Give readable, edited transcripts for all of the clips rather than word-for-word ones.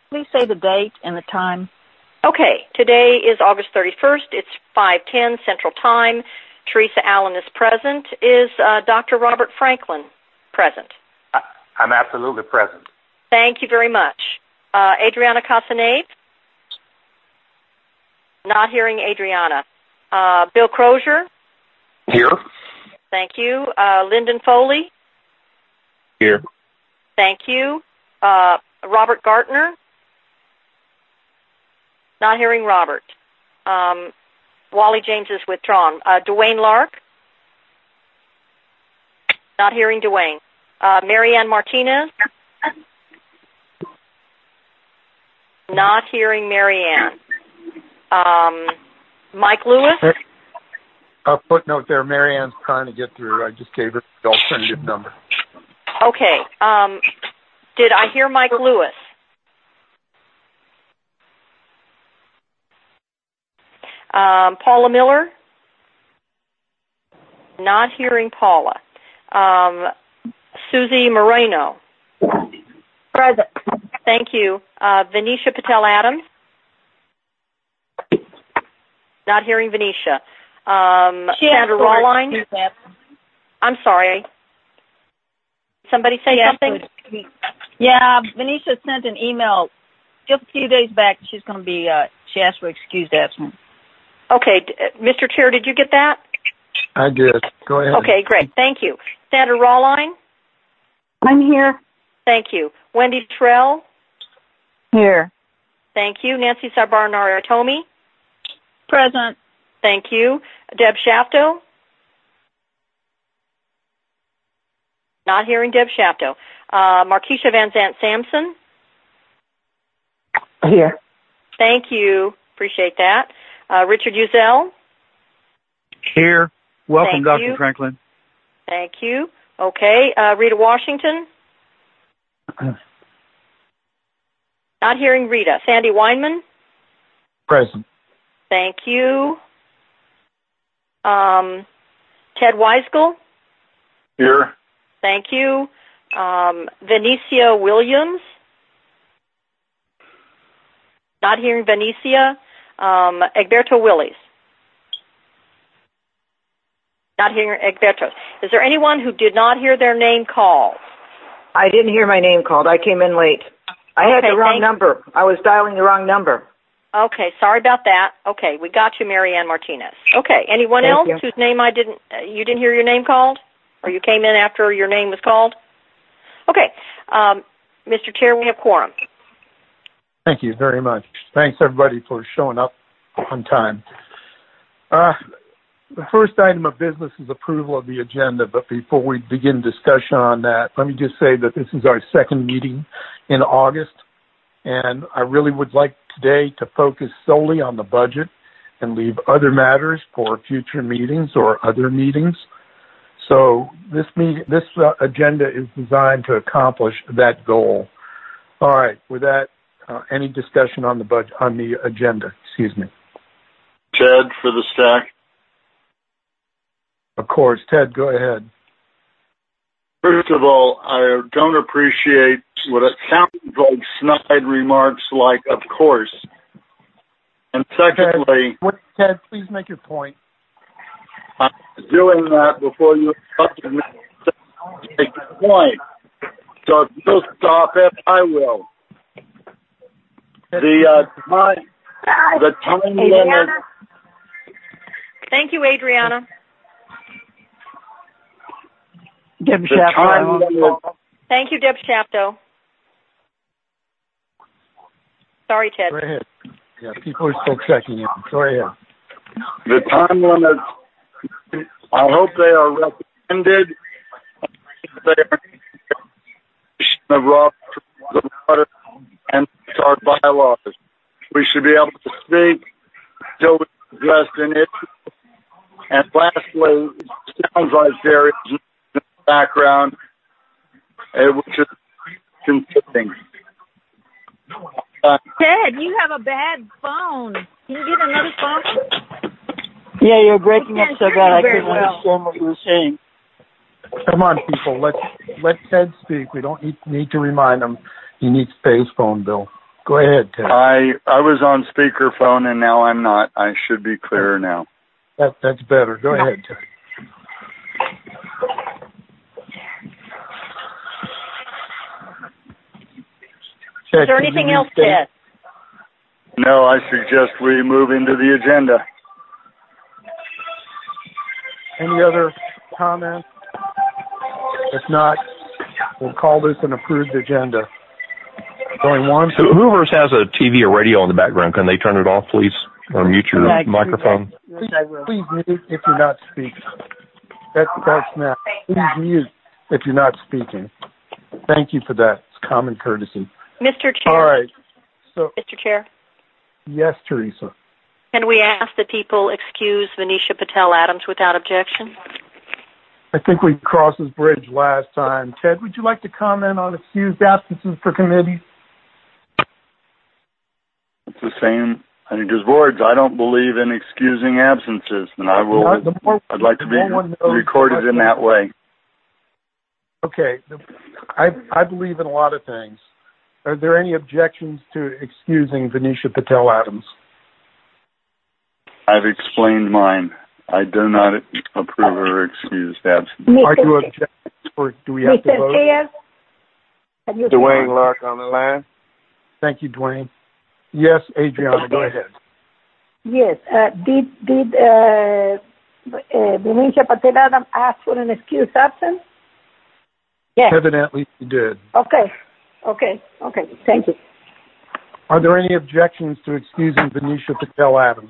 please say the date and the time? Okay, today is August 31st. It's 5:10 Central Time. Teresa Allen is present. Is Dr. Robert Franklin present? I'm absolutely present. Thank you very much. Adriana Casanave? Not hearing Adriana. Bill Crozier? Here. Thank you. Lyndon Foley? Here. Thank you. Robert Gartner? Not hearing Robert. Wally James is withdrawn. Dwayne Lark? Not hearing Dwayne. Marianne Martinez? Not hearing Marianne. Mike Lewis? A footnote there, Marianne's trying to get through. I just gave her the alternative number. Okay. Did I hear Mike Lewis? Paula Miller? Not hearing Paula. Susie Moreno? Present. Thank you. Venetia Patel Adams? Not hearing Venetia. Sandra Rawline? I'm sorry. Somebody say something? Yeah, Venetia sent an email just a few days back. She's going to be, she asked for excused absence. Okay. Mr. Chair, did you get that? I did. Go ahead. Okay, great. Thank you. Sandra Rawline? I'm here. Thank you. Wendy Terrell? Here. Thank you. Nancy Sabar-Naratomi? Present. Thank you. Deb Shafto? Not hearing Deb Shafto. Markeisha Van Zant Sampson? Here. Thank you. Appreciate that. Richard Uzel? Here. Welcome, Thank Dr. you. Franklin. Thank you. Okay. Rita Washington? Not hearing Rita. Sandy Weinman? Present. Thank you. Ted Weisgel? Here. Thank you. Venetia Williams? Not hearing Venetia. Egberto Willis? Not hearing Egberto. Is there anyone who did not hear their name called? I didn't hear my name called. I came in late. I had the wrong number. I was dialing the wrong number. Okay, sorry about that. Okay, we got you, Marianne Martinez. Okay, anyone else whose name you didn't hear your name called? Or you came in after your name was called? Okay, Mr. Chair, we have quorum. Thank you very much. Thanks, everybody, for showing up on time. The first item of business is approval of the agenda, but before we begin discussion on that, let me just say that this is our second meeting in August, and I really would like today to focus solely on the budget and leave other matters for future meetings or other meetings. So this agenda is designed to accomplish that goal. All right, with that, any discussion on the agenda? Excuse me. Ted for the stack. Of course, Ted, go ahead. First of all, I don't appreciate what it sounds like snide remarks like, of course. And secondly... Ted, please make your point. I'm doing that before you interrupted me to make the point. So if you'll stop it, I will. The time limit... Thank you, Adriana. Deb Shafto. Thank you, Deb Shafto. Sorry, Ted. Go ahead. Yeah, people are still checking in. Go ahead. The time limits, I hope they are recommended. They are of water and our bylaws. We should be able to speak until we address an issue. And lastly, it sounds like there is no background, which is confusing. Ted, you have a bad phone. Can you get another phone? Yeah, you're breaking up so bad I couldn't understand what you were saying. Come on, people. Let Ted speak. We don't need to remind him he needs to pay his phone bill. Go ahead, Ted. I was on speakerphone and now I'm not. I should be clearer now. That's better. Go ahead, Ted. Is there anything else, Ted? No, I suggest we move into the agenda. Any other comments? If not, we'll call this an approved agenda. Going once. So whoever has a TV or radio in the background, can they turn it off, please? Or mute your microphone? Please mute if you're not speaking. That's now. Please mute if you're not speaking. Thank you for that. It's common courtesy. Mr. Chair. All right. So, Mr. Chair. Yes, Teresa. Can we ask that people excuse Venetia Patel Adams without objection? I think we crossed this bridge last time. Ted, would you like to comment on excused absences for committees? It's the same. I think there's words. I don't believe in excusing absences, and I will. I'd like to be recorded in that way. Okay. I believe in a lot of things. Are there any objections to excusing Venetia Patel Adams? I've explained mine. I do not approve her excused absence. Are you objecting, or do we have to vote? Chair, Dwayne Lark on the line. Thank you, Dwayne. Yes, Adriana, go ahead. Yes. Did Venetia Patel Adams ask for an excused absence? Yes. Evidently, she did. Okay. Thank you. Are there any objections to excusing Venetia Patel Adams?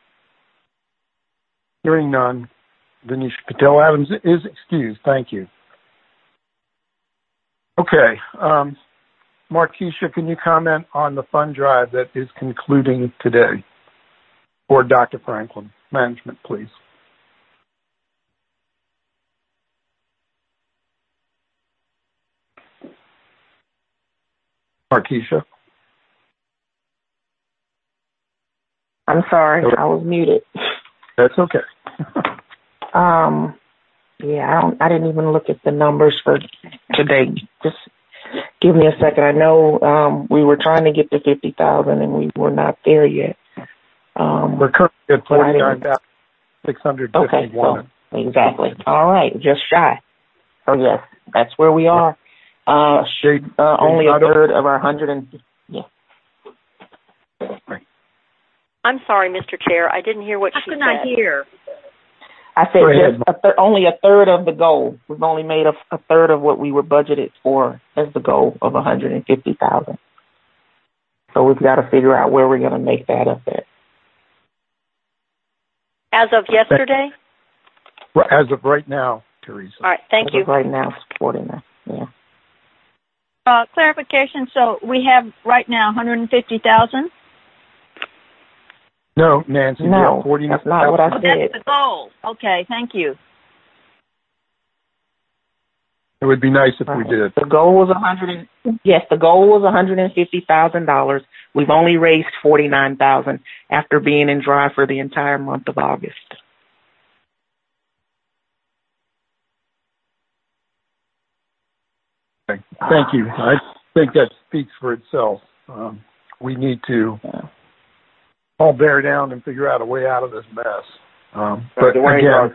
Hearing none, Venetia Patel Adams is excused. Thank you. Okay. Markeisha, can you comment on the fund drive that is concluding today? Or Dr. Franklin, management, please. Markeisha? I'm sorry, I was muted. That's okay. I didn't even look at the numbers for today. Just give me a second. I know we were trying to get to 50,000 and we were not there yet. We're currently at 49,651. Okay, so exactly. All right, just shy. So yes, that's where we are. Only a third of our 100 I'm sorry, Mr. Chair. I didn't hear what she said. How can I hear? I said only a third of the goal. We've only made a third of what we were budgeted for as the goal of 150,000. So we've got to figure out where we're going to make that up at. As of yesterday? As of right now, Teresa. All right, thank you. As of right now, supporting that. Yeah. Clarification. So we have right now 150,000. No, Nancy. No, that's not what I said. That's the goal. Okay, thank you. It would be nice if we did. The goal was the goal was $150,000. We've only raised $49,000 after being in dry for the entire month of August. Thank you. I think that speaks for itself. We need to all bear down and figure out a way out of this mess. But again,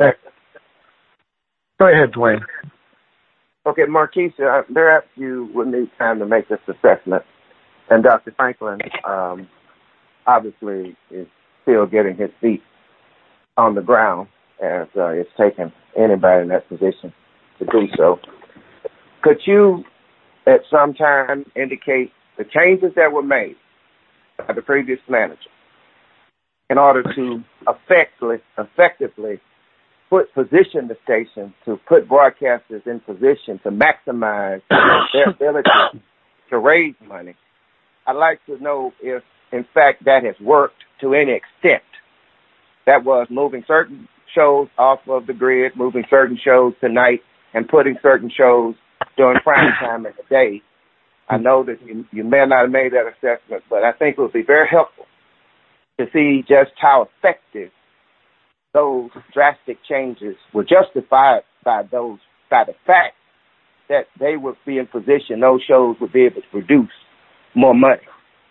go ahead, Dwayne. Okay, Markeisha, perhaps you would need time to make this assessment. And Dr. Franklin obviously is still getting his feet on the ground, as it's taken anybody in that position to do so. Could you at some time indicate the changes that were made by the previous manager in order to effectively position the station, to put broadcasters in position to maximize their ability to raise money? I'd like to know if, in fact, that has worked to any extent. That was moving certain shows off of the grid, moving certain shows tonight, and putting certain shows during prime time of the day. I know that you may not have made that assessment, but I think it would be very helpful to see just how effective those drastic changes were justified by the fact that they would be in position, those shows would be able to produce more money.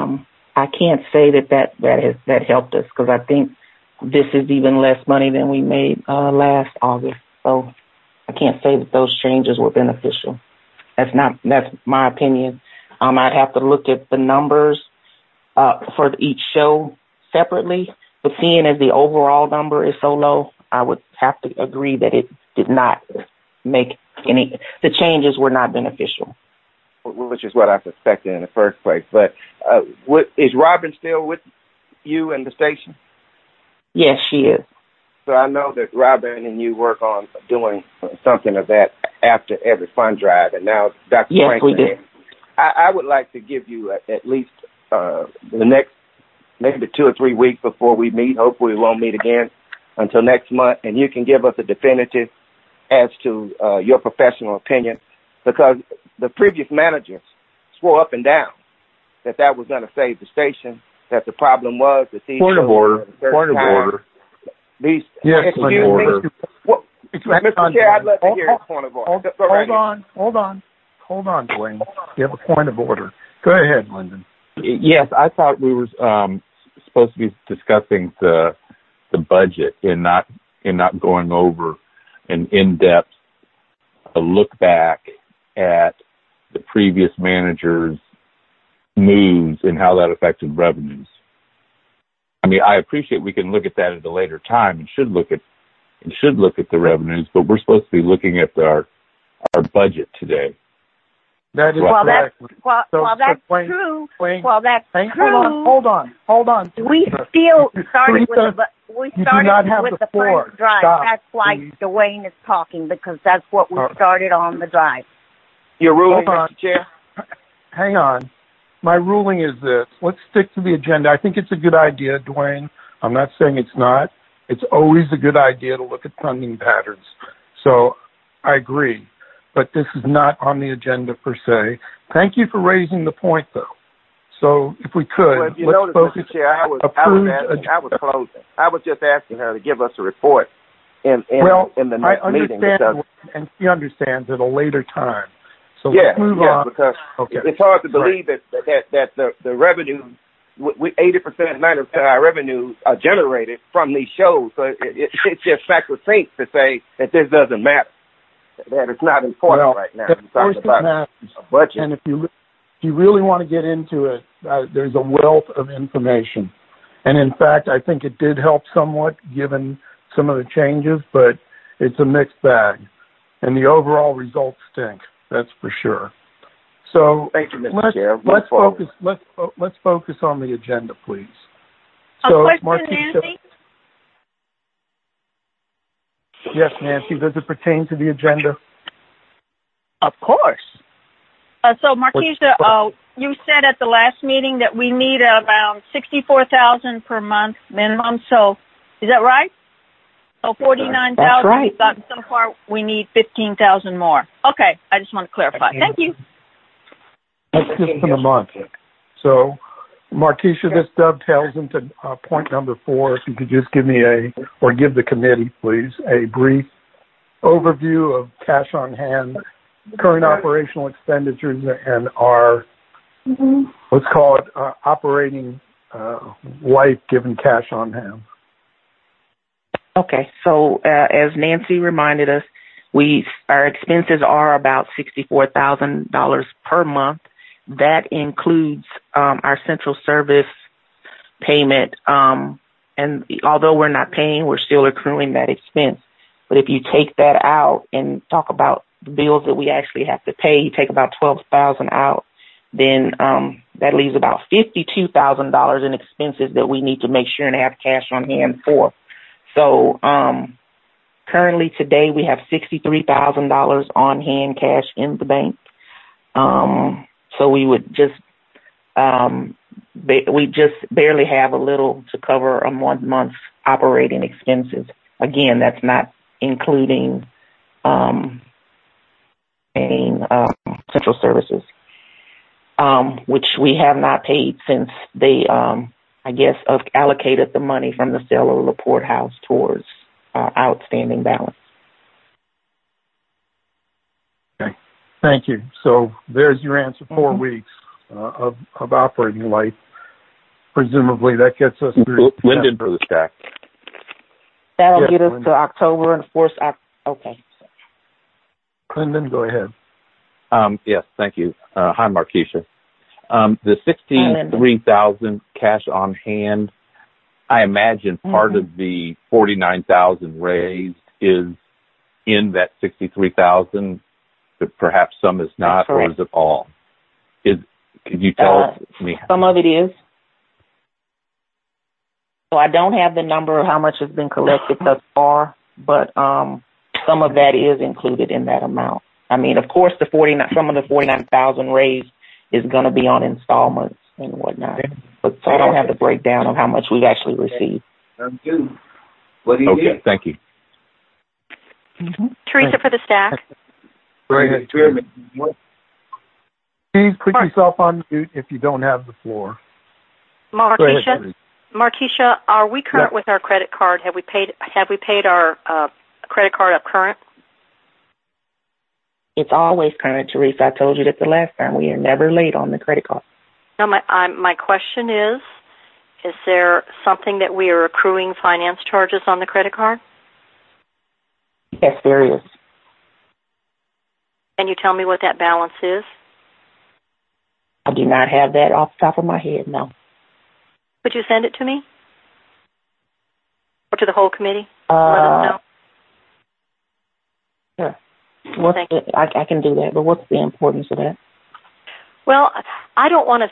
I can't say that helped us, because I think this is even less money than we made last August. So I can't say that those changes were beneficial. That's my opinion. I'd have to look at the numbers for each show separately, but seeing as the overall number is so low, I would have to agree that it did not make the changes were not beneficial. Which is what I suspected in the first place. But is Robin still with you in the station? Yes, she is. So I know that Robin and you work on doing something of that after every fund drive, and now Dr. Yes, Franklin, we do. I would like to give you at least the next maybe 2 or 3 weeks before we meet. Hopefully we won't meet again until next month, and you can give us a definitive as to your professional opinion, because the previous managers swore up and down that was going to save the station, that the problem was that these point of order. These, yes, excuse me. Well, Mr. Chair, I'd love to hear his point of order. Hold on, Dwayne. You have a point of order. Go ahead, Lyndon. Yes, I thought we were supposed to be discussing the budget and not going over an in-depth look back at the previous manager's moves and how that affected revenues. I mean, I appreciate we can look at that at a later time and should look at the revenues, but we're supposed to be looking at our budget today. That is correct. That's true. Wayne, well, that's true. Hold on. We still started Teresa, with the first drive. Stop, that's why please. Dwayne is talking, because that's what we started on the drive. Your ruling, Mr. Chair? Hang on. My ruling is this. Let's stick to the agenda. I think it's a good idea, Dwayne. I'm not saying it's not. It's always a good idea to look at funding patterns. So I agree. But this is not on the agenda per se. Thank you for raising the point, though. So if we could, well, if you notice, Mr. Chair, I was closing. I was just asking her to give us a report in the next meeting. And she understands at a later time. So let's move on. Because it's hard to believe that the revenue, 80%, 90% of our revenues are generated from these shows. So it's just sacrosanct to say that this doesn't matter, that it's not important right now. Of course it matters. Budget. And if you really want to get into it, there's a wealth of information. And in fact, I think it did help somewhat given some of the changes, but it's a mixed bag. And the overall results stink. That's for sure. So thank you, Mr. Chair. Let's focus on the agenda, please. So, Nancy? Yes, Nancy. Does it pertain to the agenda? Of course. So, Markeisha, you said at the last meeting that we need around $64,000 per month minimum. So, is that right? So 49,000. That's right. We've gotten so far. We need 15,000 more. Okay, I just want to clarify. Thank you. That's just for the month. So, Markeisha, this dovetails into point number 4. If you could just give me give the committee, please, a brief overview of cash on hand, current operational expenditures, and our, let's call it operating life given cash on hand. Okay, so as Nancy reminded us, our expenses are about $64,000 per month. That includes our central service payment, and although we're not paying, we're still accruing that expense. But if you take that out and talk about the bills that we actually have to pay, you take about $12,000 out, then that leaves about $52,000 in expenses that we need to make sure and have cash on hand for. So currently today we have $63,000 on hand cash in the bank. So we would just barely have a little to cover a 1 month's operating expenses. Again, that's not including paying central services, which we have not paid since they allocated the money from the sale of LaPorte House towards outstanding balance. Okay, thank you. So there's your answer. 4 weeks of operating life. presumably that gets us through Lyndon for the stack. That'll get us to October, and of course, okay. Lyndon, go ahead. Yes, thank you. Hi, Markeisha. The $63,000 cash on hand, I imagine part of the $49,000 raised is in that $63,000, but perhaps some is not, or is it all? Could you tell me? Some of it is. So I don't have the number of how much has been collected thus far, but some of that is included in that amount. I mean, of course, some of the $49,000 raised is going to be on installments and whatnot. But so I don't have the breakdown of how much we've actually received. Okay, thank you. Teresa for the stack. Go ahead. Please put yourself on mute if you don't have the floor. Markeisha, are we current with our credit card? Have we paid our credit card up current? It's always current, Teresa. I told you that the last time. We are never late on the credit card. No, my question is there something that we are accruing finance charges on the credit card? Yes, there is. Can you tell me what that balance is? I do not have that off the top of my head, no. Could you send it to me? Or to the whole committee? Let us know. Sure. I can do that, but what's the importance of that? Well, I don't want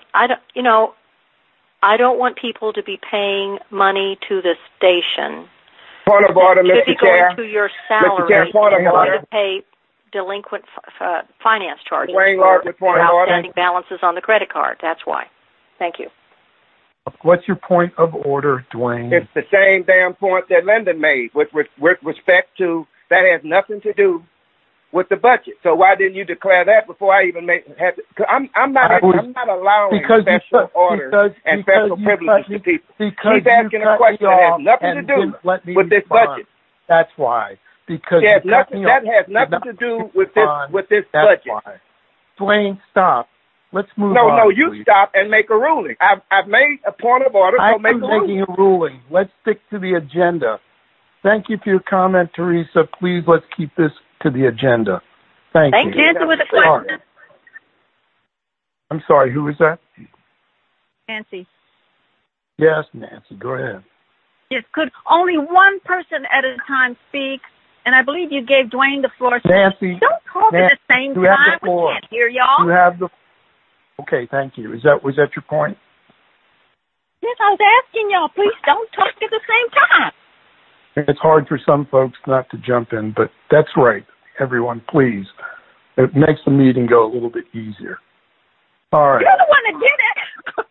people to be paying money to the station. Point of order, Mr. Chair. Going to your salary in order to pay delinquent finance charges for outstanding balances on the credit card. That's why. Thank you. What's your point of order, Dwayne? It's the same damn point that Lyndon made with respect to that has nothing to do with the budget. So why didn't you declare that before I even I'm not allowing special orders and special privileges to people. She's asking a question that has nothing to do with this budget. That's why. Because that has nothing to do with this budget. Why. Dwayne, stop. Let's move on. No, you please. Stop and make a ruling. I've made a point of order, so make a ruling. I'm making a ruling. Let's stick to the agenda. Thank you for your comment, Teresa. Please, let's keep this to the agenda. Thank you. Nancy with a question. I'm sorry, who is that? Nancy. Yes, Nancy, go ahead. Yes, could only one person at a time speak? And I believe you gave Dwayne the floor. So Nancy, don't talk at the same time. We can't hear y'all. You have the. Okay, thank you. Was that your point? Yes, I was asking y'all. Please don't talk at the same time. It's hard for some folks not to jump in, but that's right. Everyone, please. It makes the meeting go a little bit easier. All right. You're the one that did it.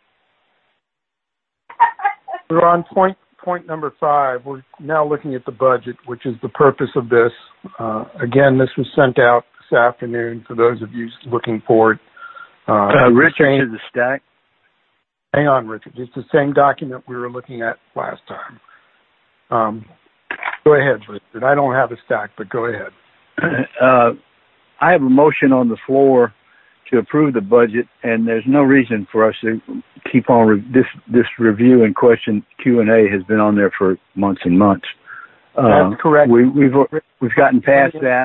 We're on point number 5. We're now looking at the budget, which is the purpose of this. Again, this was sent out this afternoon for those of you looking for it. Richard to the stack. Hang on, Richard. It's the same document we were looking at last time. Go ahead, Richard. I don't have a stack, but go ahead. I have a motion on the floor to approve the budget, and there's no reason for us to keep on this review and question Q&A has been on there for months and months. That's correct. We've gotten past that.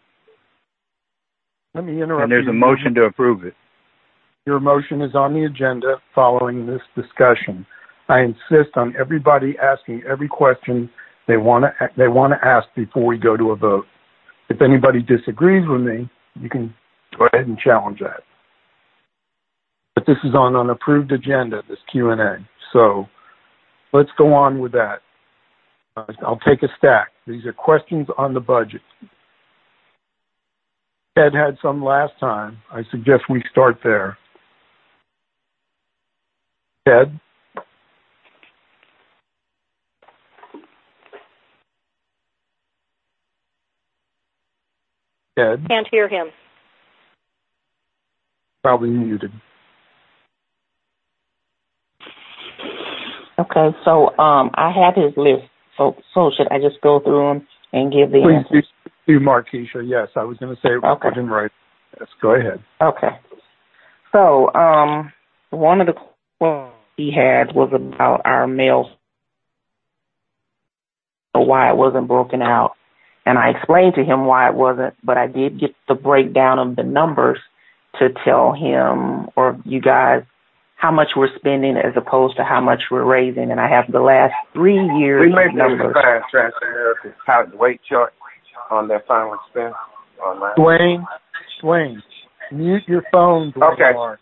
Let me interrupt. And there's a motion to approve it. Your motion is on the agenda following this discussion. I insist on everybody asking every question they want to ask before we go to a vote. If anybody disagrees with me, you can go ahead and challenge that. But this is on an approved agenda, this Q&A. So let's go on with that. I'll take a stack. These are questions on the budget. Ted had some last time. I suggest we start there. Ted? Ted? Can't hear him. Probably muted. Okay, so I have his list. So should I just go through them and give the answers? Please do, Markeisha. Yes, I was going to say put in right. Yes, go ahead. Okay. So one of the he had was about our mail, why it wasn't broken out. And I explained to him why it wasn't, but I did get the breakdown of the numbers to tell him or you guys how much we're spending as opposed to how much we're raising. And I have the last 3 years we made numbers. Transamerica's count weight chart on their final expense online. Dwayne, mute your phone, Dwayne. Okay. Mark.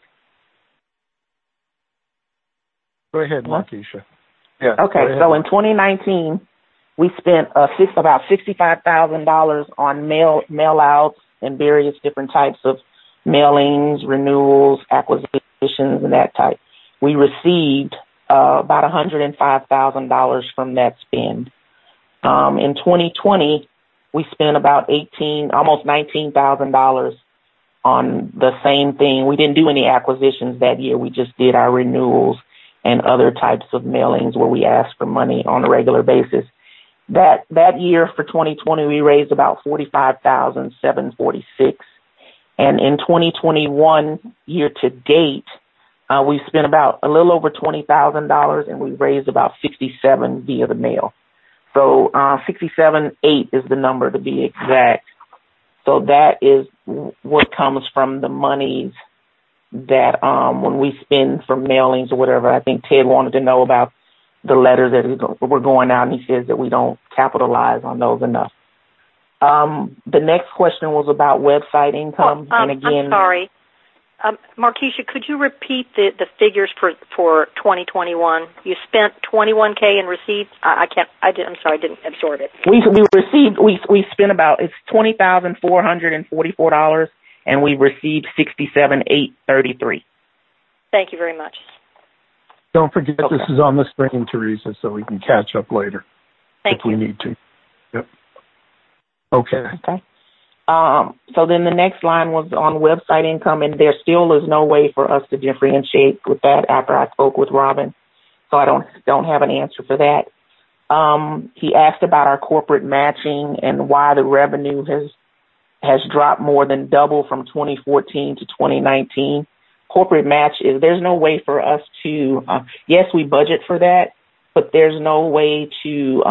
Go ahead, Markeisha. Yeah. Okay, so in 2019, we spent about $65,000 on mail outs and various different types of mailings, renewals, acquisitions, and that type. We received about $105,000 from that spend. In 2020, we spent about almost $19,000 on the same thing. We didn't do any acquisitions that year. We just did our renewals and other types of mailings where we asked for money on a regular basis. That year for 2020, we raised about $45,746. And in 2021, year to date, we spent about a little over $20,000 and we raised about $67,000 via the mail. So, $67,800 is the number to be exact. So that is what comes from the monies that, when we spend for mailings or whatever. I think Ted wanted to know about the letters that were going out, and he says that we don't capitalize on those enough. The next question was about website income. And again, I'm sorry. Markeisha, could you repeat the figures for 2021? You spent $21K in receipts. I'm sorry, I didn't absorb it. We spent it's $20,444, and we received $67,833. Thank you very much. Don't forget This is on the screen, Teresa, so we can catch up later. Thank you. If we need to. Yep. Okay. Okay. So then the next line was on website income, and there still is no way for us to differentiate with that after I spoke with Robin. So I don't have an answer for that. He asked about our corporate matching and why the revenue has dropped more than double from 2014 to 2019. Corporate match there's no way for us to, yes, we budget for that, but there's no way to,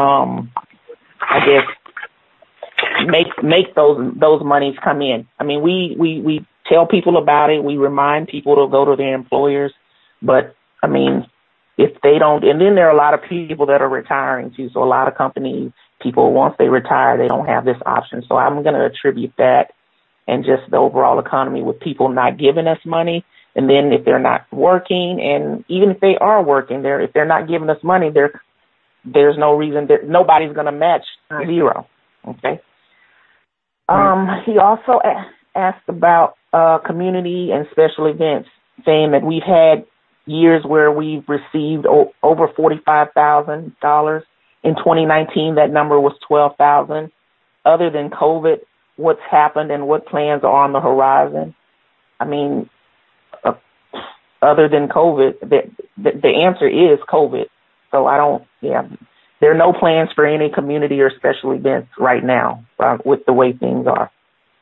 make those monies come in. I mean, we tell people about it. We remind people to go to their employers, but I mean, if they don't, and then there are a lot of people that are retiring too. So a lot of companies, people, once they retire, they don't have this option. So I'm going to attribute that and just the overall economy with people not giving us money. And then if they're not working, and even if they are working, if they're not giving us money, there's no reason that nobody's going to match zero. Okay. He also asked about community and special events, saying that we've had years where we've received over $45,000. In 2019, that number was $12,000. Other than COVID, what's happened and what plans are on the horizon? I mean, other than COVID, the answer is COVID. So there are no plans for any community or special events right now with the way things are.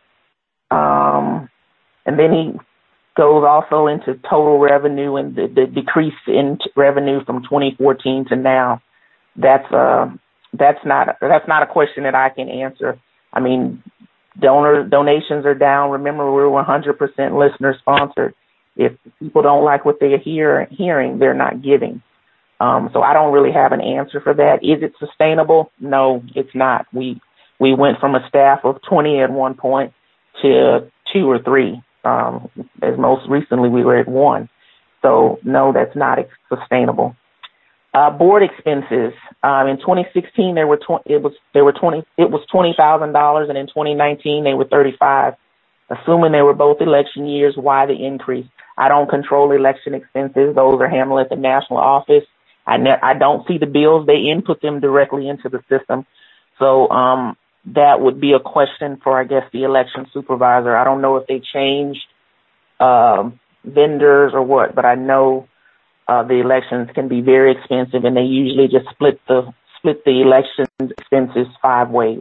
And then he goes also into total revenue and the decrease in revenue from 2014 to now. That's not a question that I can answer. I mean, donations are down. Remember, we're 100% listener sponsored. If people don't like what they're hearing, they're not giving. So I don't really have an answer for that. Is it sustainable? No, it's not. We went from a staff of 20 at one point to 2 or 3. As most recently we were at 1. So no, that's not sustainable. Board expenses. In 2016 it was $20,000, and in 2019 they were $35,000. Assuming they were both election years, why the increase? I don't control election expenses. Those are handled at the national office. I don't see the bills. They input them directly into the system. So that would be a question for, I guess, the election supervisor. I don't know if they changed vendors or what, but I know the elections can be very expensive, and they usually just split the election expenses 5 ways.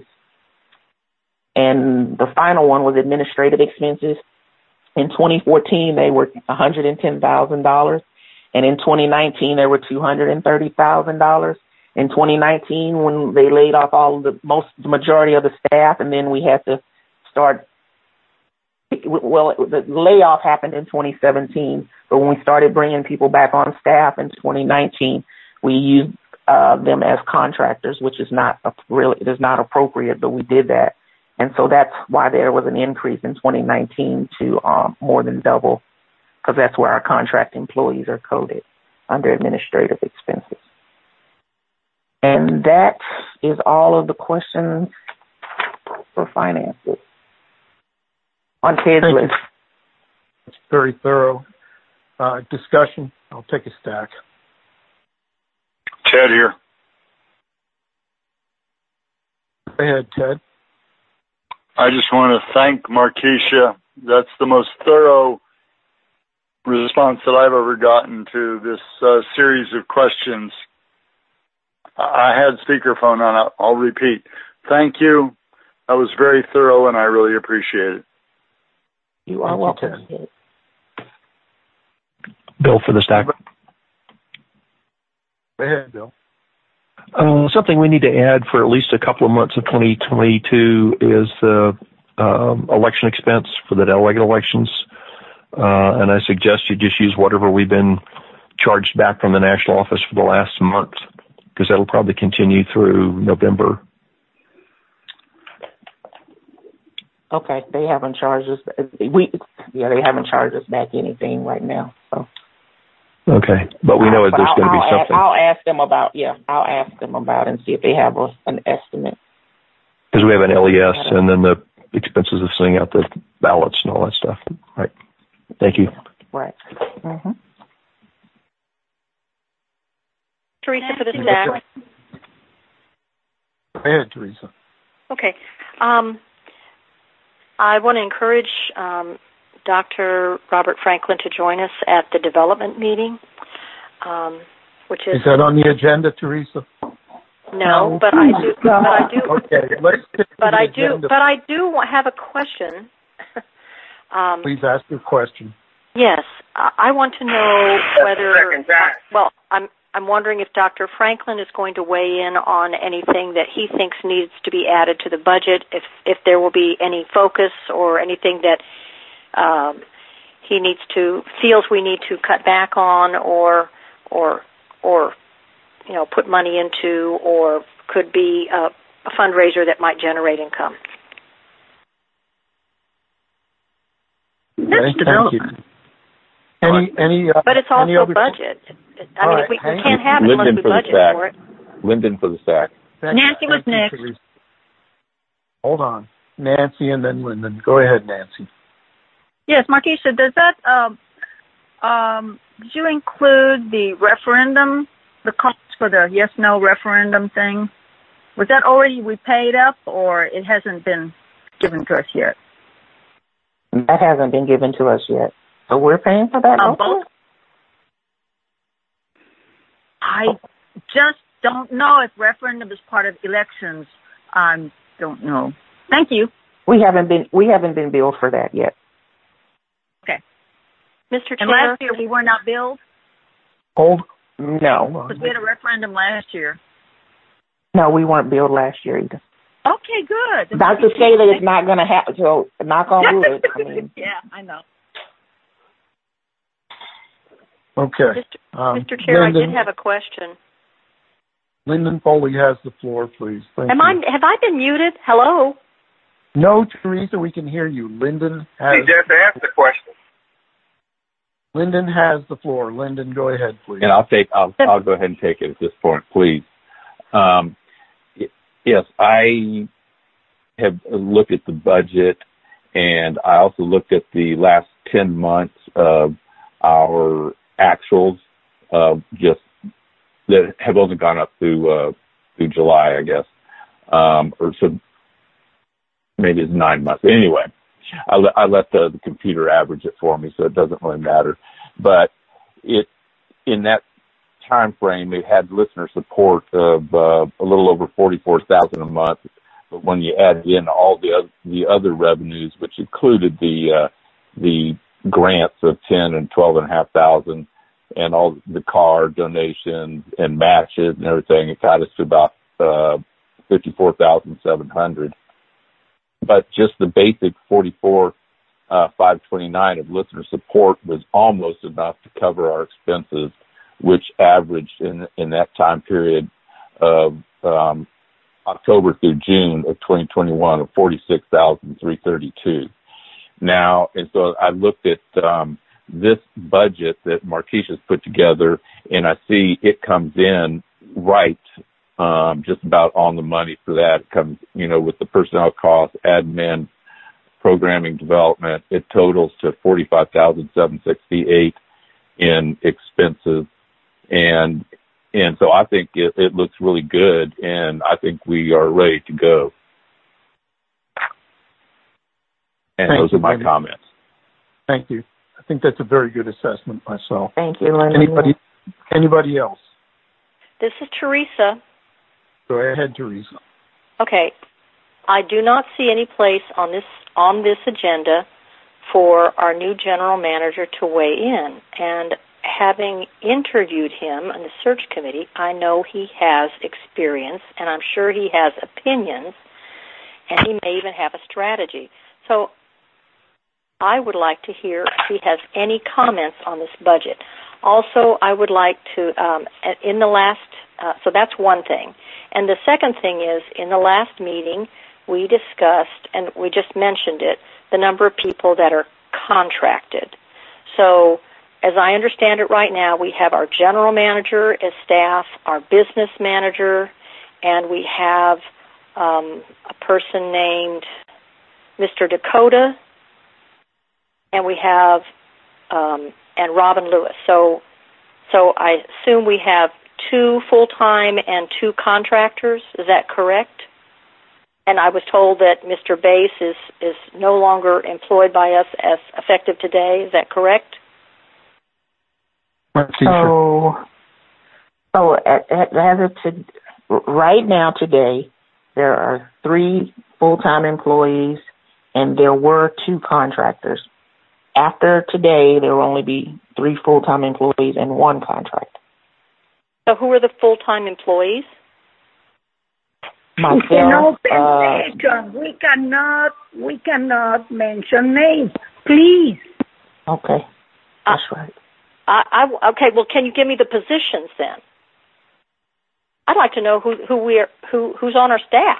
And the final one was administrative expenses. In 2014, they were $110,000. And in 2019, there were $230,000 in 2019 when they laid off the majority of the staff, and then we had to start. Well, the layoff happened in 2017, but when we started bringing people back on staff in 2019, we used them as contractors, which is not it is not appropriate, but we did that. And so that's why there was an increase in 2019 to more than double, because that's where our contract employees are coded under administrative expenses. And that is all of the questions for finances on Ted's list. It's very thorough. Discussion. I'll take a stack. Ted here. Go ahead, Ted. I just want to thank Markeisha. That's the most thorough response that I've ever gotten to this series of questions. I had speakerphone on. I'll repeat. Thank you. That was very thorough, and I really appreciate it. You are welcome. Bill for the stack. Go ahead, Bill. Something we need to add for at least a couple of months of 2022 is the election expense for the delegate elections. And I suggest you just use whatever we've been charged back from the national office for the last month, because that'll probably continue through November. Okay, they haven't charged us. They haven't charged us back anything right now. So. Okay, but we know there's going to be something. I'll ask them about and see if they have an estimate. Because we have an LES and then the expenses of sending out the ballots and all that stuff. Right. Thank you. Right. Mm-hmm. Teresa for the stack. Go ahead, Teresa. Okay. I want to encourage Dr. Robert Franklin to join us at the development meeting, which is... Is that on the agenda, Teresa? No, but I do. Okay, let's get but I do. But I do have a question. Please ask your question. Yes, I want to know whether. Well, I'm wondering if Dr. Franklin is going to weigh in on anything that he thinks needs to be added to the budget. If there will be any focus or anything that he feels we need to cut back on, or put money into, or could be a fundraiser that might generate income. Thank you. But it's also budget. I mean, we can't have it unless we budget for it. Lyndon for the stack. Nancy was next. Hold on. Nancy and then Lyndon. Go ahead, Nancy. Yes, Markeisha, does that, did you include the referendum, the cost for the yes-no referendum thing? Was that already paid up, or it hasn't been given to us yet? That hasn't been given to us yet. So we're paying for that also? I just don't know if referendum is part of elections. I don't know. Thank you. We haven't been billed for that yet. Okay. Mr. Chair. And last year we were not billed? No. Because we had a referendum last year. No, we weren't billed last year either. Okay, good. Not to say that it's not going to happen, so knock on wood. Yeah, I know. Okay. Mr. Chair, Lyndon, I did have a question. Lyndon Foley has the floor, please. Thank you. Have I been muted? Hello? No, Teresa, we can hear you. Lyndon has... He just asked the question. Lyndon has the floor. Lyndon, go ahead, please. And I'll go ahead and take it at this point, please. Yes, I have looked at the budget, and I also looked at the last 10 months of our actuals, just that have only gone up through July, I guess, or so maybe it's 9 months. Anyway, I let the computer average it for me, so it doesn't really matter. But in that time frame, it had listener support of a little over $44,000 a month. But when you add in all the other revenues, which included the grants of $10,000 and $12,500, and all the car donations and matches and everything, it got us to about $54,700. But just the basic $44,529 of listener support was almost enough to cover our expenses, which averaged in that time period of October through June of 2021 of $46,332. Now, and so I looked at this budget that Markeisha's put together, and I see it comes in right, just about on the money for that. It comes, with the personnel costs, admin, programming development, it totals to $45,768 in expenses. And so I think it looks really good, and I think we are ready to go. And those are my comments. Thank you. I think that's a very good assessment myself. Thank you, Linda. Anybody else? This is Teresa. Go ahead, Teresa. Okay. I do not see any place on this agenda for our new general manager to weigh in. And having interviewed him on the search committee, I know he has experience, and I'm sure he has opinions, and he may even have a strategy. So I would like to hear if he has any comments on this budget. Also, I would like to, so that's one thing. And the second thing is, in the last meeting, we discussed, and we just mentioned it, the number of people that are contracted. So, as I understand it right now, we have our general manager as staff, our business manager, and we have a person named Mr. Dakota, and we have and Robin Lewis. So I assume we have 2 full-time and 2 contractors. Is that correct? And I was told that Mr. Bass is no longer employed by us as effective today. Is that correct? So right now today, there are 3 full-time employees, and there were 2 contractors. After today, there will only be 3 full-time employees and 1 contractor. So who are the full-time employees? Myself, we cannot mention names, please. Okay, that's right. Okay, well, can you give me the positions then? I'd like to know who's on our staff.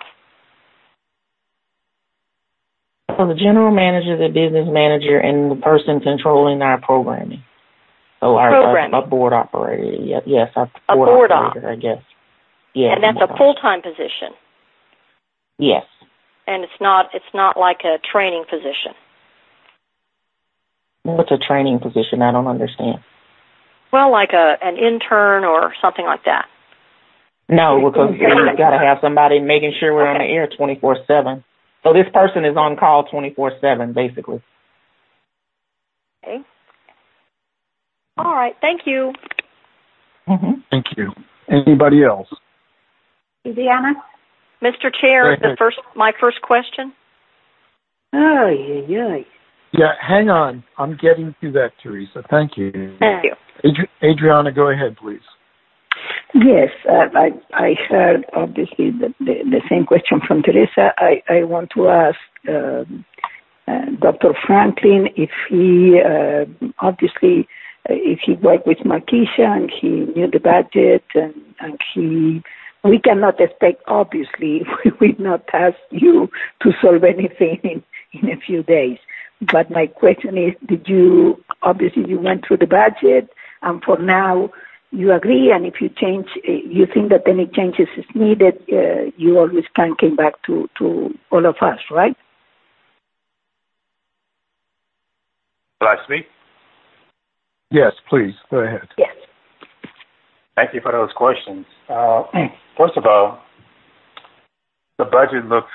So the general manager, the business manager, and the person controlling our programming. So our board operator. Yes, our board operator, I guess. Yeah, and that's a full-time position. Yes. And it's not like a training position. What's a training position? I don't understand. Well, like an intern or something like that. No, because we've got to have somebody making sure we're on the air 24/7. So this person is on call 24/7, basically. Okay. All right. Thank you. Mm-hmm. Thank you. Anybody else? Diana? Mr. Chair, my first question. Yeah, hang on. I'm getting to that, Teresa. Thank you. Thank you. Adriana, go ahead, please. Yes, I heard obviously the same question from Teresa. I want to ask Dr. Franklin if he obviously if he worked with Markeisha and he knew the budget and we cannot expect, obviously, we will not ask you to solve anything in a few days. But my question is, you went through the budget, and for now you agree, and if you think that any changes is needed, you always can come back to all of us, right? Will I speak? Yes, please. Go ahead. Yes. Thank you for those questions. First of all, the budget looks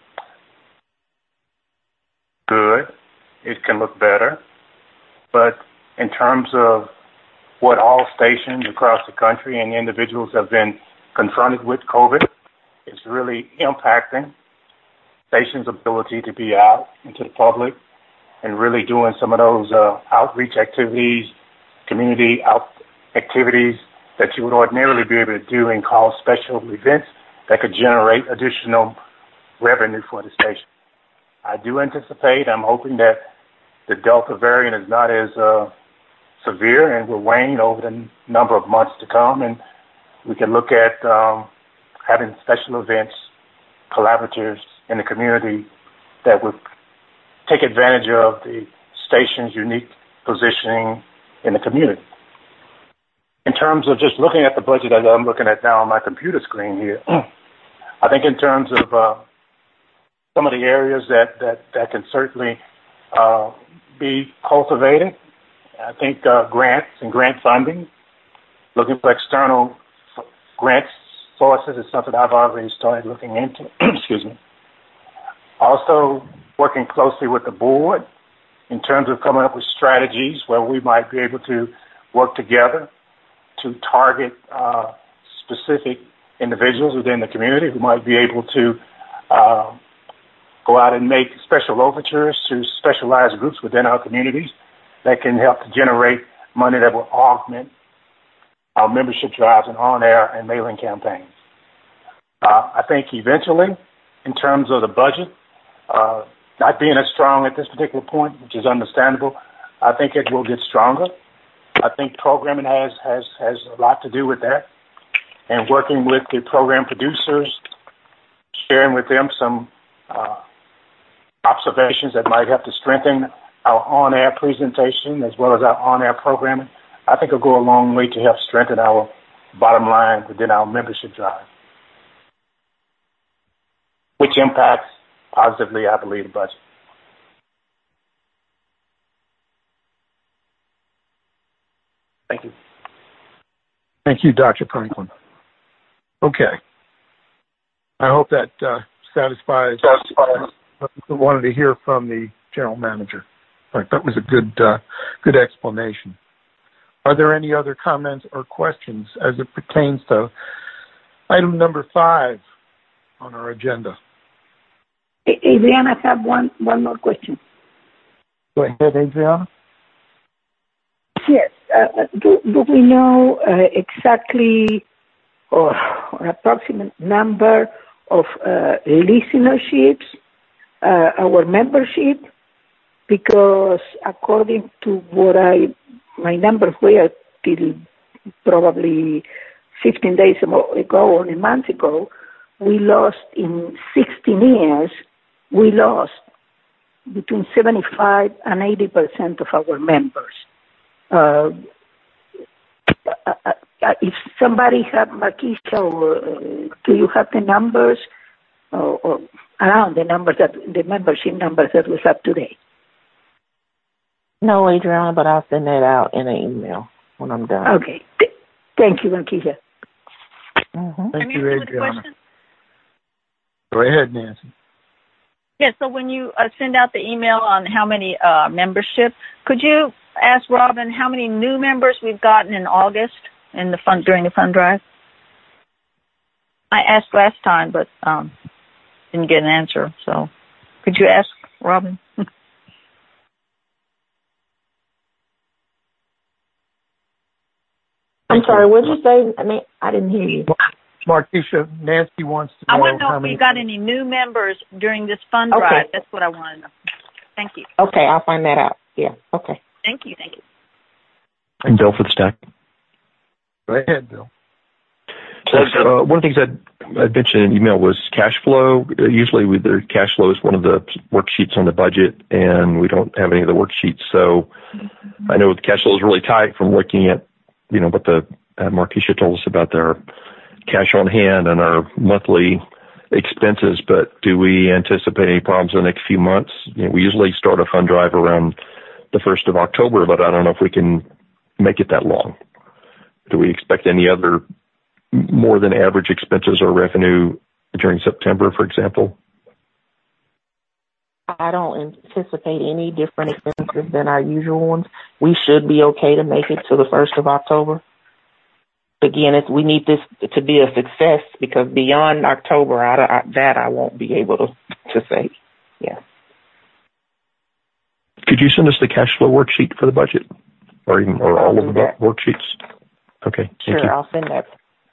good. It can look better. But in terms of what all stations across the country and individuals have been confronted with COVID, it's really impacting stations' ability to be out into the public and really doing some of those outreach activities, community activities that you would ordinarily be able to do and call special events that could generate additional revenue for the station. I do anticipate, I'm hoping that the Delta variant is not as severe and will wane over the number of months to come, and we can look at having special events, collaboratives in the community that would take advantage of the station's unique positioning in the community. In terms of just looking at the budget as I'm looking at now on my computer screen here, I think in terms of some of the areas that can certainly be cultivated, I think grants and grant funding, looking for external grant sources is something I've already started looking into. Excuse me. Also, working closely with the board in terms of coming up with strategies where we might be able to work together to target specific individuals within the community who might be able to go out and make special overtures to specialized groups within our communities that can help to generate money that will augment our membership drives and on-air and mailing campaigns. I think eventually, in terms of the budget, not being as strong at this particular point, which is understandable, I think it will get stronger. I think programming has a lot to do with that, and working with the program producers, sharing with them some observations that might have to strengthen our on-air presentation as well as our on-air programming, I think will go a long way to help strengthen our bottom line within our membership drive, which impacts positively, I believe, the budget. Thank you. Thank you, Dr. Franklin. Okay. I hope that satisfies. I wanted to hear from the general manager. That was a good explanation. Are there any other comments or questions as it pertains to item number 5 on our agenda? Adriana, I have one more question. Go ahead, Adriana. Yes. Do we know exactly or approximate number of listenerships, our membership? Because according to what my numbers were till probably 15 days ago or a month ago, we lost in 16 years, we lost between 75 and 80% of our members. If somebody had Marquisha, or do you have the numbers or around the numbers the membership numbers that we have today? No, Adriana, but I'll send that out in an email when I'm done. Okay. Thank you, Marquisha. Mm-hmm. Thank you, Adriana. Go ahead, Nancy. Yeah, so when you send out the email on how many membership, could you ask Robin how many new members we've gotten in August in the during the fund drive? I asked last time, but didn't get an answer. So could you ask Robin? I'm sorry, what did you say? I mean, I didn't hear you. Marquisha, Nancy wants to know. I want to know if we got any new members during this fund drive. That's what I want to know. Thank you. Okay, I'll find that out. Yeah, okay. Thank you. And Bill for the stack. Go ahead, Bill. One of the things I'd mentioned in email was cash flow. Usually the cash flow is one of the worksheets on the budget, and we don't have any of the worksheets. So I know the cash flow is really tight from looking at, what the Marquisha told us about their cash on hand and our monthly expenses, but do we anticipate any problems in the next few months? We usually start a fund drive around the 1st of October, but I don't know if we can make it that long. Do we expect any other more than average expenses or revenue during September, for example? I don't anticipate any different expenses than our usual ones. We should be okay to make it to the 1st of October. Again, we need this to be a success, because beyond October, I won't be able to say. Yeah. Could you send us the cash flow worksheet for the budget, or all of the worksheets? Okay. Sure, I'll send that.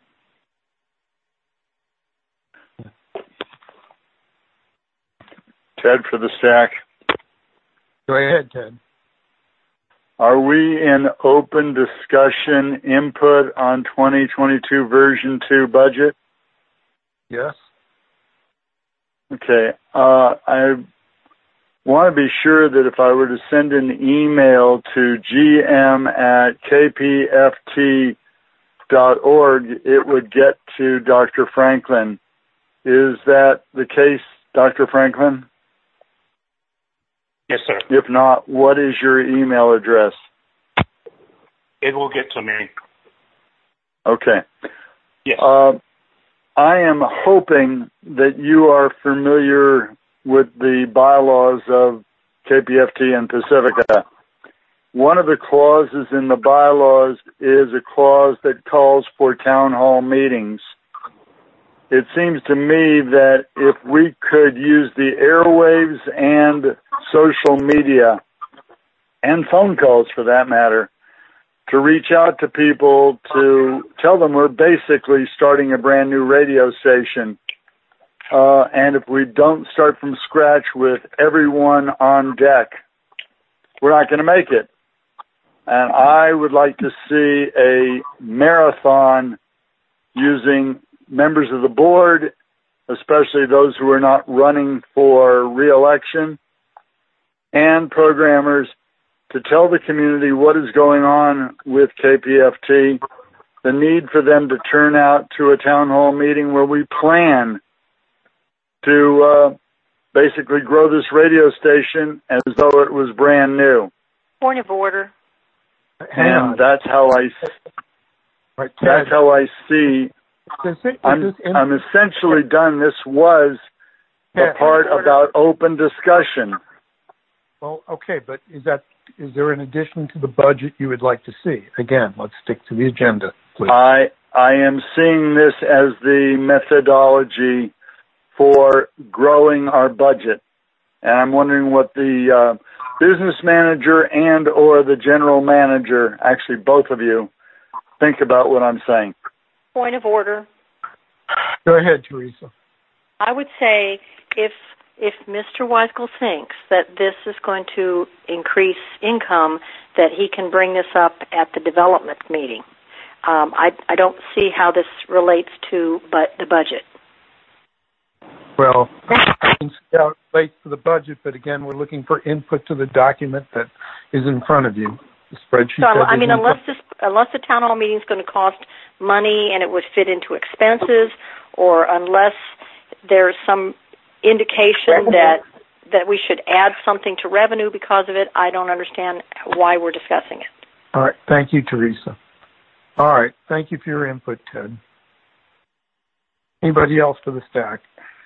Ted for the stack. Go ahead, Ted. Are we in open discussion input on 2022 version 2 budget? Yes. Okay. I want to be sure that if I were to send an email to gm@kpft.org, it would get to Dr. Franklin. Is that the case, Dr. Franklin? Yes, sir. If not, what is your email address? It will get to me. Okay. Yes. I am hoping that you are familiar with the bylaws of KPFT and Pacifica. One of the clauses in the bylaws is a clause that calls for town hall meetings. It seems to me that if we could use the airwaves and social media, and phone calls for that matter, to reach out to people to tell them we're basically starting a brand new radio station. And if we don't start from scratch with everyone on deck, we're not going to make it. And I would like to see a marathon using members of the board, especially those who are not running for re-election, and programmers to tell the community what is going on with KPFT, the need for them to turn out to a town hall meeting where we plan to basically grow this radio station as though it was brand new. Point of order. And that's how I see. I'm essentially done. This was the part about open discussion. Well, okay, but is there an addition to the budget you would like to see? Again, let's stick to the agenda, please. I am seeing this as the methodology for growing our budget. And I'm wondering what the business manager and or the general manager, actually both of you, think about what I'm saying. Point of order. Go ahead, Teresa. I would say if Mr. Weiskel thinks that this is going to increase income, that he can bring this up at the development meeting. I don't see how this relates to the budget. Well, I can see how it relates to the budget, but again, we're looking for input to the document that is in front of you. The spreadsheet. So, I mean, unless the town hall meeting is going to cost money and it would fit into expenses, or unless there's some indication that we should add something to revenue because of it, I don't understand why we're discussing it. All right. Thank you, Teresa. All right. Thank you for your input, Ted. Anybody else for the stack?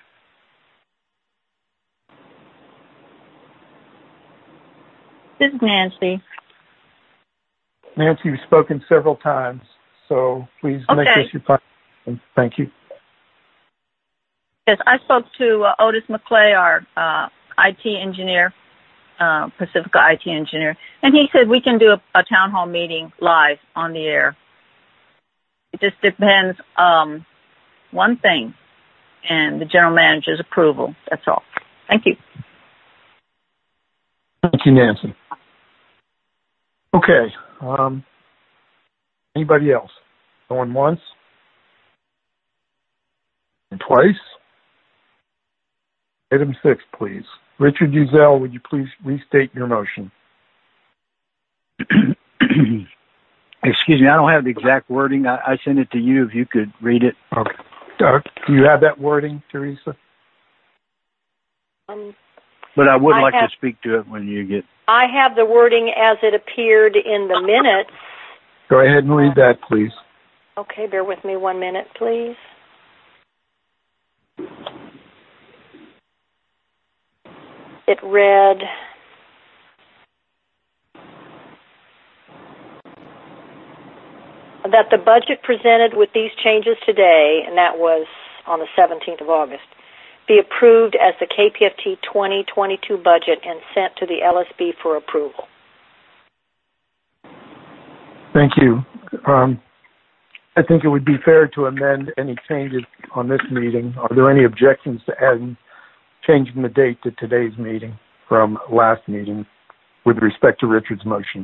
This is Nancy. Nancy, you've spoken several times, so please make this your final. Thank you. Yes, I spoke to Otis McClay, our IT engineer, Pacifica IT engineer, and he said we can do a town hall meeting live on the air. It just depends one thing, and the general manager's approval. That's all. Thank you. Thank you, Nancy. Okay. Anybody else? Going once? And twice? Item 6, please. Richard Uzel, would you please restate your motion? Excuse me, I don't have the exact wording. I sent it to you if you could read it. Okay. Do you have that wording, Teresa? But I would like to speak to it when you get... I have the wording as it appeared in the minutes. Go ahead and read that, please. Okay, bear with me 1 minute, please. It read... that the budget presented with these changes today, and that was on the 17th of August, be approved as the KPFT 2022 budget and sent to the LSB for approval. Thank you. I think it would be fair to amend any changes on this meeting. Are there any objections to adding, changing the date to today's meeting from last meeting with respect to Richard's motion?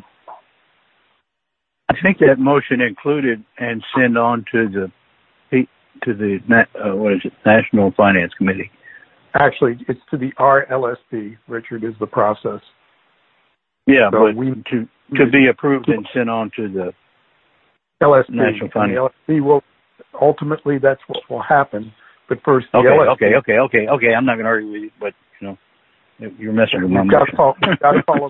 I think that motion included and send on to the National Finance Committee. Actually, it's to the RLSB. Richard, is the process. Yeah, so to be approved and sent on to the LSB. National Finance. The LSB will ultimately, that's what will happen. But first, the LSB. Okay. I'm not going to argue with you, but you're messing with my motion. We've got to follow.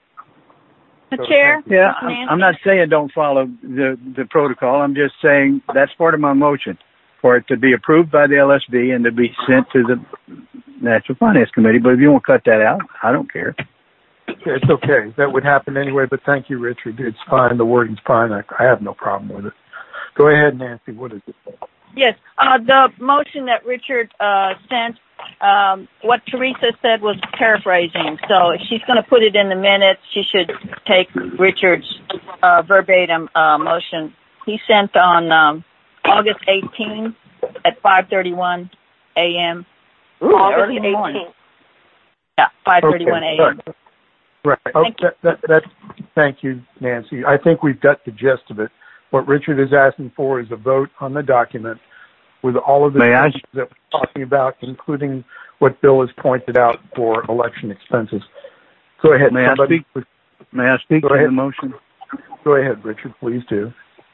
The chair. Yeah, I'm not saying don't follow the protocol. I'm just saying that's part of my motion, for it to be approved by the LSB and to be sent to the National Finance Committee. But if you want to cut that out, I don't care. It's okay. That would happen anyway, but thank you, Richard. It's fine. The wording's fine. I have no problem with it. Go ahead, Nancy. What is it? Yes. The motion that Richard sent, what Teresa said was paraphrasing. So if she's going to put it in the minutes, she should take Richard's verbatim motion. He sent on August 18th at 5:31 a.m. August 18th. Yeah, 5:31 a.m. Right. Thank you, Nancy. I think we've got the gist of it. What Richard is asking for is a vote on the document with all of the things that we're talking about, including what Bill has pointed out for election expenses. Go ahead. May I speak to the motion? Go ahead, Richard. Please do.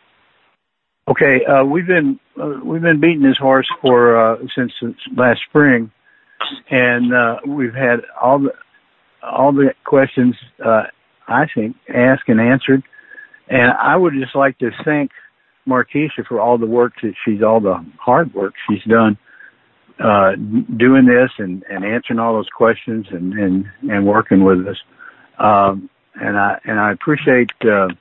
Okay. We've been beating this horse for since last spring, and we've had all the questions I think asked and answered. And I would just like to thank Markeisha for all the hard work she's done doing this and answering all those questions and working with us. And I appreciate the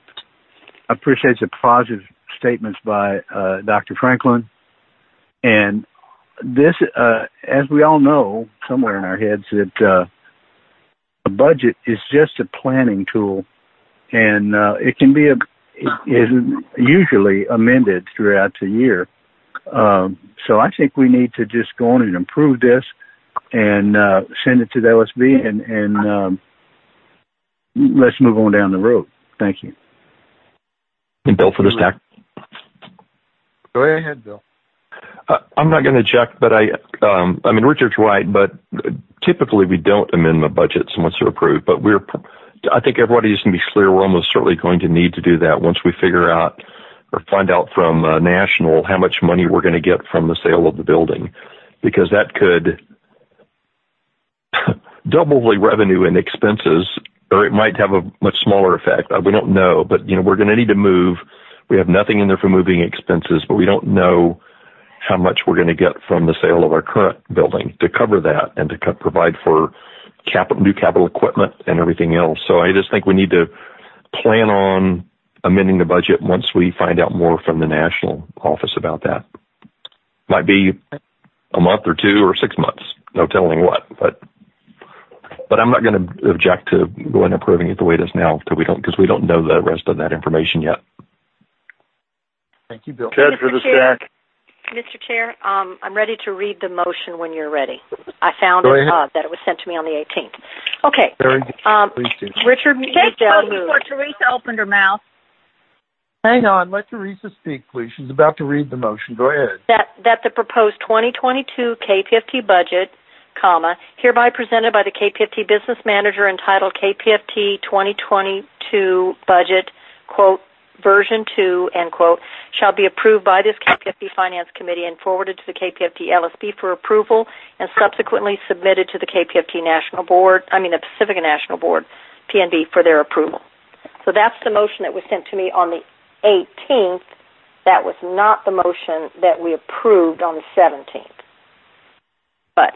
positive statements by Dr. Franklin. And this, as we all know, somewhere in our heads, that a budget is just a planning tool. And it can be is usually amended throughout the year. So I think we need to just go on and improve this and send it to the LSB and let's move on down the road. Thank you. And Bill for the stack. Go ahead, Bill. I'm not going to object, but I mean, Richard's right, but typically we don't amend the budgets once they're approved, but I think everybody is going to be clear we're almost certainly going to need to do that once we figure out or find out from National how much money we're going to get from the sale of the building, because that could double the revenue and expenses, or it might have a much smaller effect. We don't know, but we're going to need to move. We have nothing in there for moving expenses, but we don't know how much we're going to get from the sale of our current building to cover that and to provide for new capital equipment and everything else. So I just think we need to plan on amending the budget once we find out more from the national office about that. Might be a month or 2 or 6 months, no telling what, but I'm not going to object to going and approving it the way it is now because we don't know the rest of that information yet. Thank you, Bill. Ted for the stack. Mr. Chair, I'm ready to read the motion when you're ready. I found that it was sent to me on the 18th. Okay. Very good. Please do. Richard, before Teresa opened her mouth. Hang on. Let Teresa speak, please. She's about to read the motion. Go ahead. That the proposed 2022 KPFT budget, hereby presented by the KPFT business manager entitled KPFT 2022 budget, quote, version 2, end quote, shall be approved by this KPFT Finance Committee and forwarded to the KPFT LSB for approval and subsequently submitted to the KPFT the Pacifica National Board, PNB, for their approval. So that's the motion that was sent to me on the 18th. That was not the motion that we approved on the 17th. But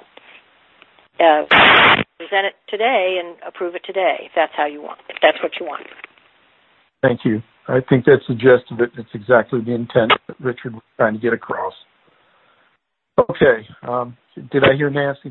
present it today and approve it today if that's what you want. Thank you. I think that suggests that it's exactly the intent that Richard was trying to get across. Okay. Did I hear Nancy?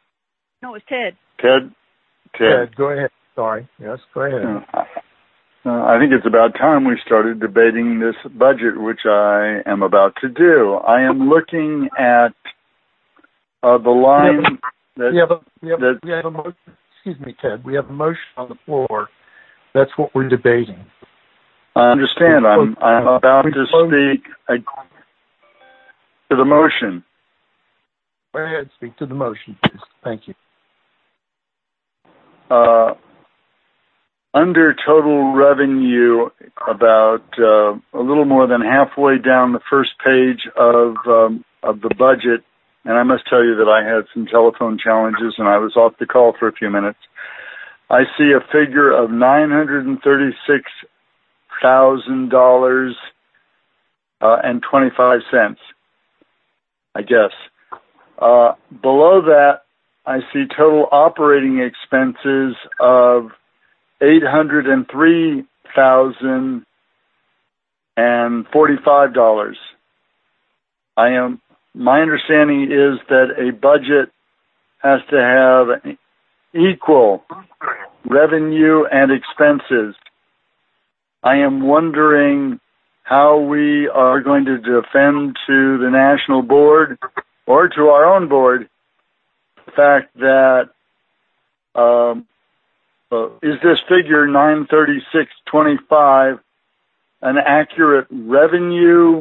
No, it was Ted. Ted, go ahead. Sorry. Yes, go ahead. I think it's about time we started debating this budget, which I am about to do. I am looking at the line we have a motion. Excuse me, Ted. We have a motion on the floor. That's what we're debating. I understand. I'm about to speak to the motion. Go ahead, speak to the motion, please. Thank you. Under total revenue, about a little more than halfway down the first page of the budget, and I must tell you that I had some telephone challenges and I was off the call for a few minutes. I see a figure of $936,000 and 25 cents, I guess. Below that, I see total operating expenses of $803,045. My understanding is that a budget has to have equal revenue and expenses. I am wondering how we are going to defend to the national board or to our own board the fact that is this figure 936.25 an accurate revenue,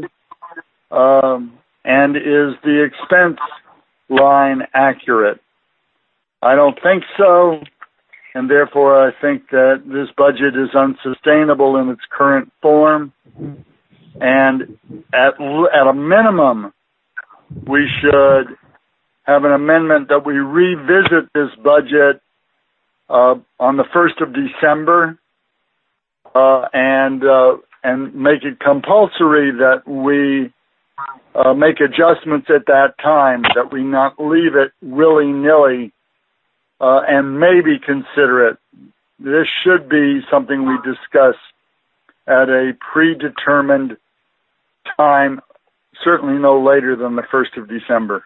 and is the expense line accurate? I don't think so, and therefore I think that this budget is unsustainable in its current form, and at a minimum, we should have an amendment that we revisit this budget on the 1st of December, and make it compulsory that we make adjustments at that time, that we not leave it willy-nilly, and maybe consider it. This should be something we discuss at a predetermined time, certainly no later than the 1st of December.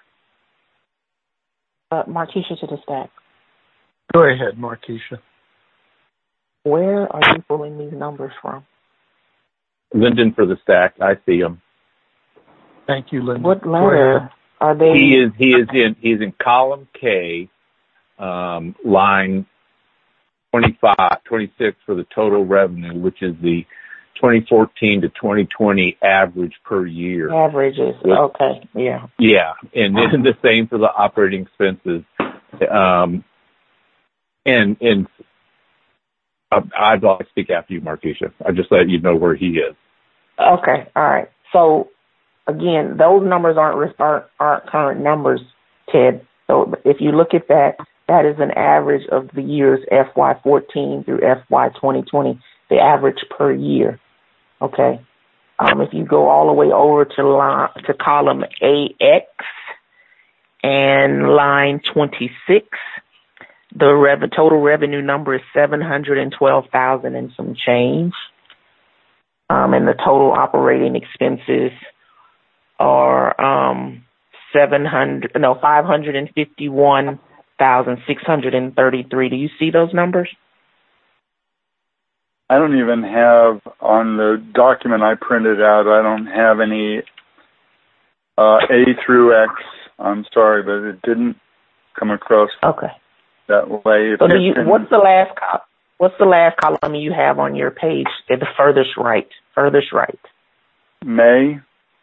Markeisha to the stack. Go ahead, Markeisha. Where are you pulling these numbers from? Lyndon for the stack. I see them. Thank you, Lyndon. What letter are they? He's in column K, line 26 for the total revenue, which is the 2014 to 2020 average per year. Averages. Okay. Yeah. Yeah. And then the same for the operating expenses. And I'd like to speak after you, Markeisha. I just let you know where he is. Okay. All right. So again, those numbers aren't current numbers, Ted. So if you look at that, that is an average of the years FY14 through FY 2020, the average per year. Okay. If you go all the way over to column AX and line 26, the total revenue number is $712,000 and some change. And the total operating expenses are $551,633. Do you see those numbers? I don't even have on the document I printed out. I don't have any A through X. I'm sorry, but it didn't come across. Okay. That way. So what's the last column you have on your page? At the furthest right. May.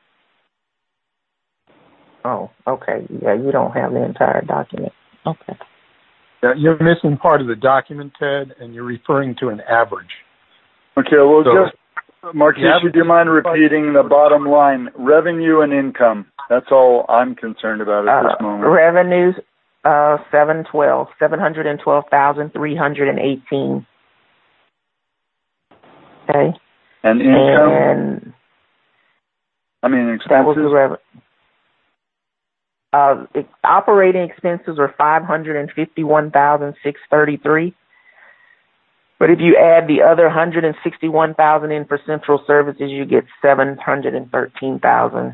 Oh, okay. Yeah, you don't have the entire document. Okay. Yeah, you're missing part of the document, Ted, and you're referring to an average. Okay, well, just, Markeisha, do you mind repeating the bottom line, revenue and income? That's all I'm concerned about at this moment. Revenues, $712,318. Okay. And income? Expenses? That was the revenue. Operating expenses are $551,633. But if you add the other $161,000 in for central services, you get $713,000.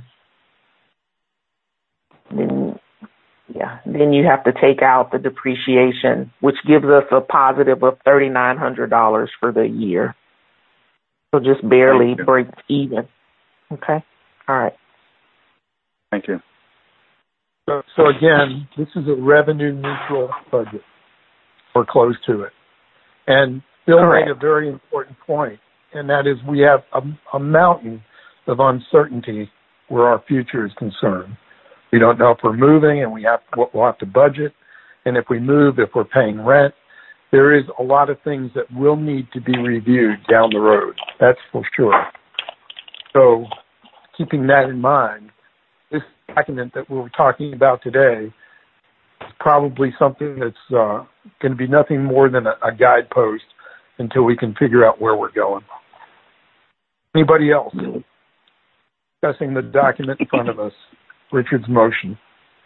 Then you have to take out the depreciation, which gives us a positive of $3,900 for the year. So just barely break even. Okay. All right. Thank you. So again, this is a revenue neutral budget. We're close to it. And Bill made a very important point, and that is we have a mountain of uncertainty where our future is concerned. We don't know if we're moving, and we'll have to budget. And if we move, if we're paying rent, there is a lot of things that will need to be reviewed down the road. That's for sure. So keeping that in mind, this document that we're talking about today is probably something that's going to be nothing more than a guidepost until we can figure out where we're going. Anybody else discussing the document in front of us? Richard's motion.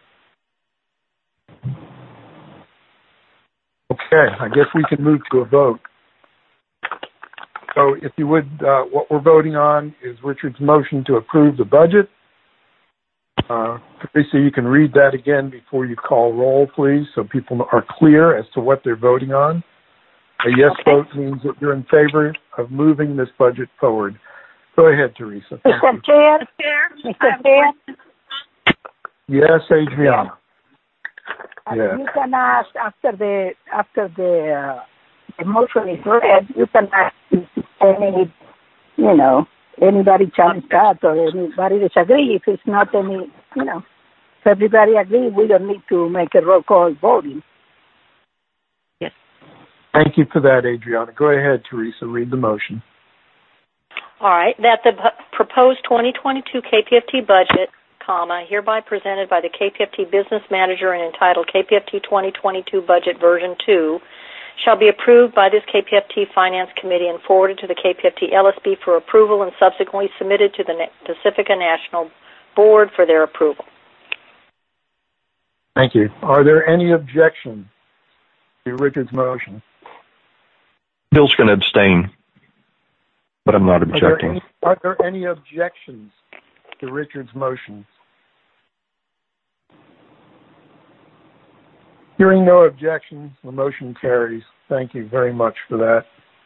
Okay, I guess we can move to a vote. So if you would, what we're voting on is Richard's motion to approve the budget. Teresa, you can read that again before you call roll, please, so people are clear as to what they're voting on. A yes vote means that you're in favor of moving this budget forward. Go ahead, Teresa. Mr. Chair. Mr. Chair. Yes, Adriana. Yeah. You can ask after the motion is read. You can ask anybody challenge that or anybody disagree. If it's not any, if everybody agrees, we don't need to make a roll call voting. Yes. Thank you for that, Adriana. Go ahead, Teresa. Read the motion. All right. That the proposed 2022 KPFT budget, hereby presented by the KPFT Business Manager and entitled KPFT 2022 Budget Version 2, shall be approved by this KPFT Finance Committee and forwarded to the KPFT LSB for approval and subsequently submitted to the Pacifica National Board for their approval. Thank you. Are there any objections to Richard's motion? Bill's going to abstain, but I'm not objecting. Are there any objections to Richard's motion? Hearing no objections, the motion carries. Thank you very much for that.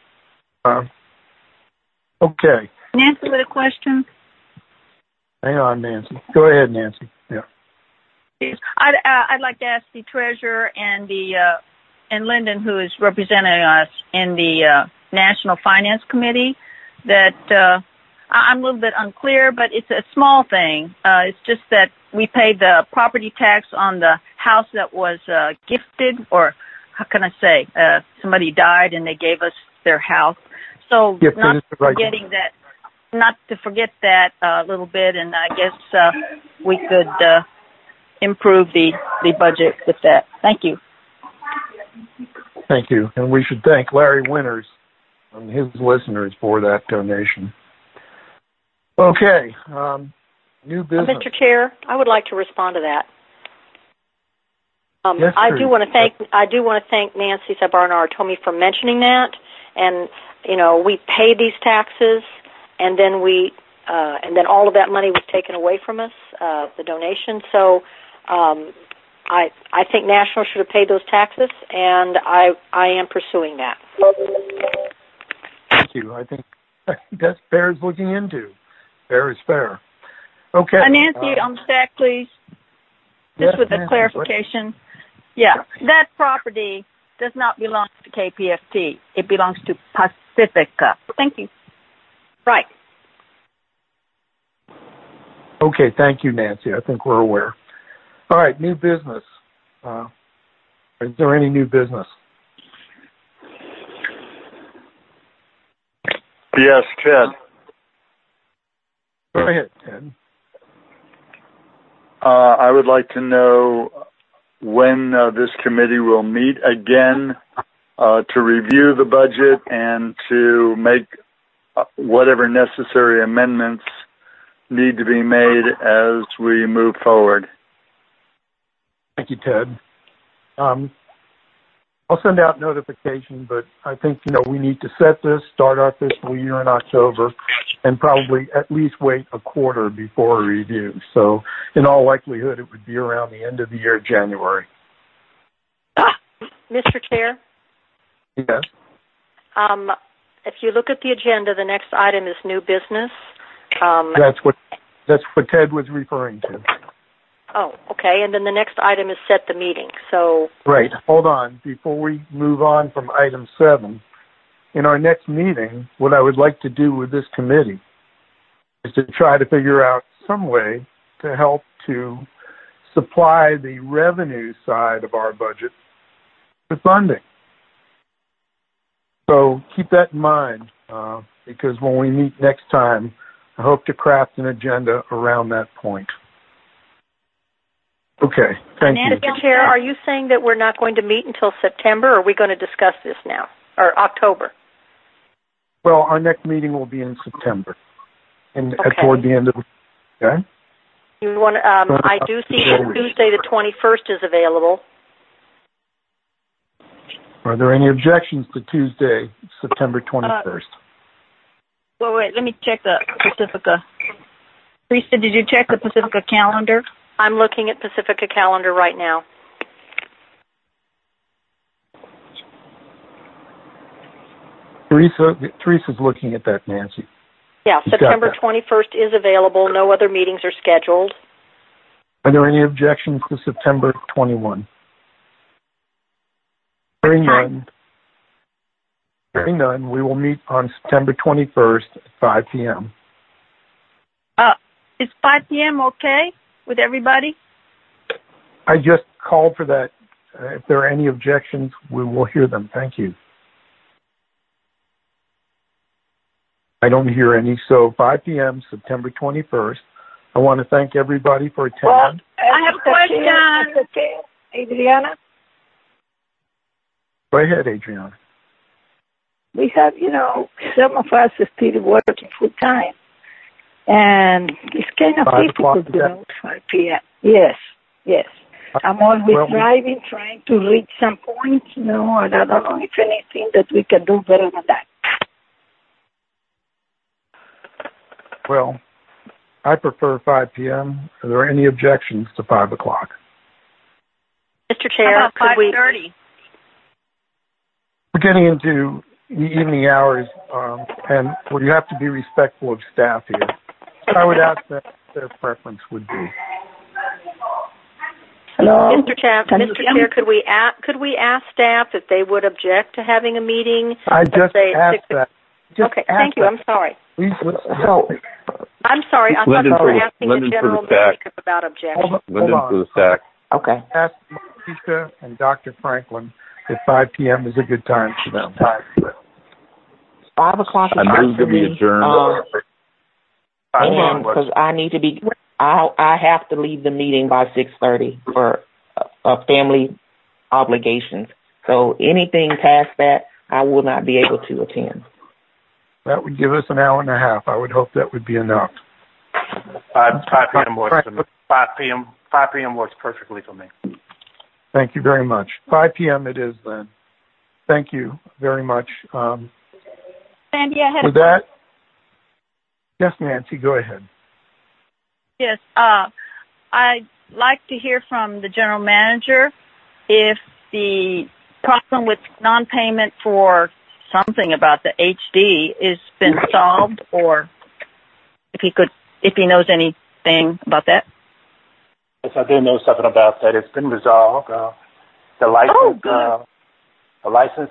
Okay. Nancy with a question. Hang on, Nancy. Go ahead, Nancy. Yeah. I'd like to ask the treasurer and and Lyndon, who is representing us in the National Finance Committee, that I'm a little bit unclear, but it's a small thing. It's just that we paid the property tax on the house that was gifted, or how can I say, somebody died and they gave us their house. So not to forget that a little bit, and I guess we could improve the budget with that. Thank you. Thank you. And we should thank Larry Winters and his listeners for that donation. Okay. New business. Mr. Chair, I would like to respond to that. Yes, I do want to thank Nancy Sabarnar-Tomi for mentioning that. And we paid these taxes, and then then all of that money was taken away from us, the donation. So I think National should have paid those taxes, and I am pursuing that. Thank you. I think that's fair looking into. Fair is fair. Okay. Nancy, on the stack, please. Just with a clarification. Yeah, that property does not belong to KPFT. It belongs to Pacifica. Thank you. Right. Okay, thank you, Nancy. I think we're aware. All right, new business. Is there any new business? Yes, Ted. Go ahead, Ted. I would like to know when this committee will meet again to review the budget and to make whatever necessary amendments need to be made as we move forward. Thank you, Ted. I'll send out notification, but I think, we need to start our fiscal year in October, and probably at least wait a quarter before a review. So in all likelihood, it would be around the end of the year, January. Mr. Chair? Yes. if you look at the agenda, the next item is new business. That's what Ted was referring to. Oh, okay. And then the next item is set the meeting. So right. Hold on. Before we move on from item 7, in our next meeting, what I would like to do with this committee is to try to figure out some way to help to supply the revenue side of our budget with funding. So keep that in mind, because when we meet next time, I hope to craft an agenda around that point. Okay, thank you. Mr. Chair, are you saying that we're not going to meet until September, or are we going to discuss this now, or October? Well, our next meeting will be in September, toward the end of the okay? You want? I do see that Tuesday the 21st is available. Are there any objections to Tuesday, September 21st? Wait, let me check the Pacifica. Teresa, did you check the Pacifica calendar? I'm looking at Pacifica calendar right now. Teresa's looking at that, Nancy. Yeah, September 21st is available. No other meetings are scheduled. Are there any objections to September 21? Hearing none, we will meet on September 21st at 5 p.m. Is 5 p.m. okay with everybody? I just called for that. If there are any objections, we will hear them. Thank you. I don't hear any. So 5 p.m., September 21st. I want to thank everybody for attending. Well, I have a question. Adriana? Go ahead, Adriana. We have, some of us are still working full time. And it's kind of difficult, 5 p.m. Yes. I'm always driving, trying to reach some point, and I don't know if anything that we can do better than that. Well, I prefer 5 p.m. Are there any objections to 5 o'clock? Mr. Chair, could we... 5:30? We're getting into the evening hours, and you have to be respectful of staff here. I would ask that their preference would be. Hello, Mr. Chair, could we ask staff if they would object to having a meeting? I just asked that. Okay, thank you. I'm sorry. Please, I'm sorry. I thought you were asking the general manager about objections. Lyndon for the SAC. Okay. Ask Marquisha and Dr. Franklin if 5 p.m. is a good time for them. 5 o'clock is I move to be adjourned. Because I need to be, I have to leave the meeting by 6:30 for family obligations. So anything past that, I will not be able to attend. That would give us an hour and a half. I would hope that would be enough. 5 p.m. works for me. 5 p.m. works perfectly for me. Thank you very much. 5 p.m. it is then. Thank you very much. Sandy, I had with that. Yes, Nancy, go ahead. Yes, I'd like to hear from the general manager if the problem with non-payment for something about the HD has been solved, or if he knows anything about that. Yes, I do know something about that. It's been resolved. The license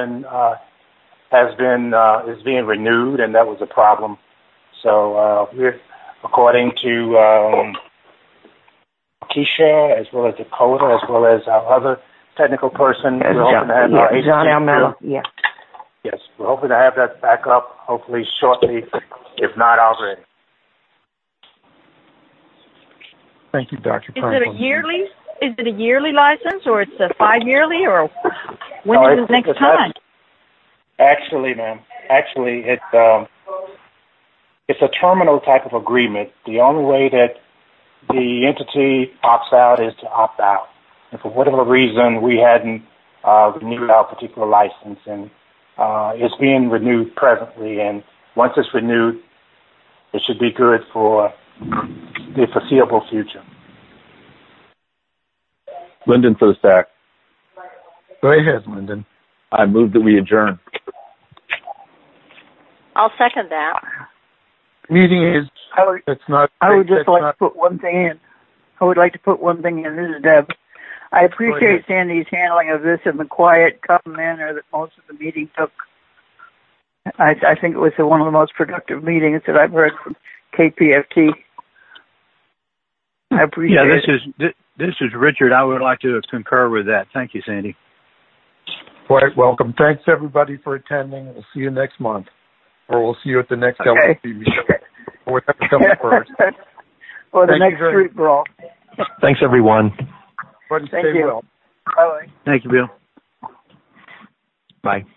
is being renewed, and that was a problem. So we're, according to Keisha, as well as Dakota, as well as our other technical person, we're hoping to have our HD. John L. Mello, yeah. Yes, we're hoping to have that back up, hopefully shortly, if not already. Thank you, Dr. Franklin. Is it a yearly license, or it's a 5-yearly, or when is the next time? Actually, ma'am, it's a terminal type of agreement. The only way that the entity opts out is to opt out. And for whatever reason, we hadn't renewed our particular license, and it's being renewed presently. And once it's renewed, it should be good for the foreseeable future. Lyndon for the SAC. Go ahead, Lyndon. I move that we adjourn. I'll second that. Meeting is, it's not. I would just like to put one thing in. I would like to put one thing in. This is Deb. I appreciate Sandy's handling of this in the quiet, calm manner that most of the meeting took. I think it was one of the most productive meetings that I've heard from KPFT. I appreciate it. This is Richard. I would like to concur with that. Thank you, Sandy. Quite welcome. Thanks, everybody, for attending. We'll see you next month. Or we'll see you at the next LLC meeting. Or whatever comes first. Or the next street brawl. Thanks, everyone. Stay well. Bye. Thank you, Bill. Bye.